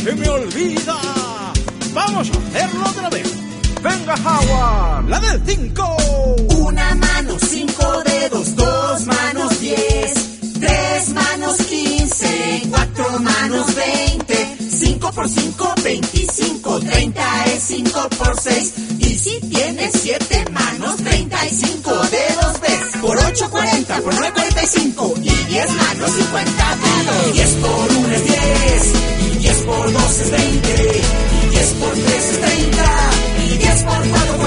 se me olvida. Vamos a hacerlo otra vez. Venga, Howard, la del 5. Una mano, 5 dedos, 2 manos, 10, 3 manos, 15, 4 manos, 20, 5 por 5, 25, 30 es 5 por 6. Y si tienes 7 manos, 35 dedos ves. Por 8, 40, por 9, 45. Y 10 manos, 50 dedos. 10 por 1 es 10. Y 10 por 2 es 20. Y 10 por 3 es 30. Y 10 por 4,